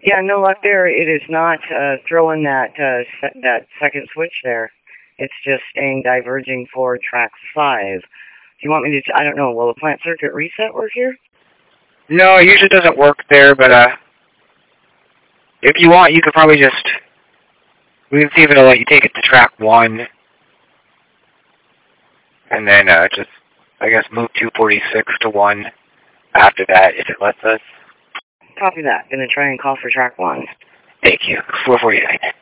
Yeah, no luck there. It is not throwing that second switch there. It's just staying diverging for track 5. Do you want me to, I don't know, will the plant circuit reset work here? No, it usually doesn't work there, but if you want, you could probably just, we can see if it'll let you take it to track 1, and then just, I guess, move 246 to 1 after that, if it lets us. Copy that. Gonna try and call for track 1. Thank you. 448.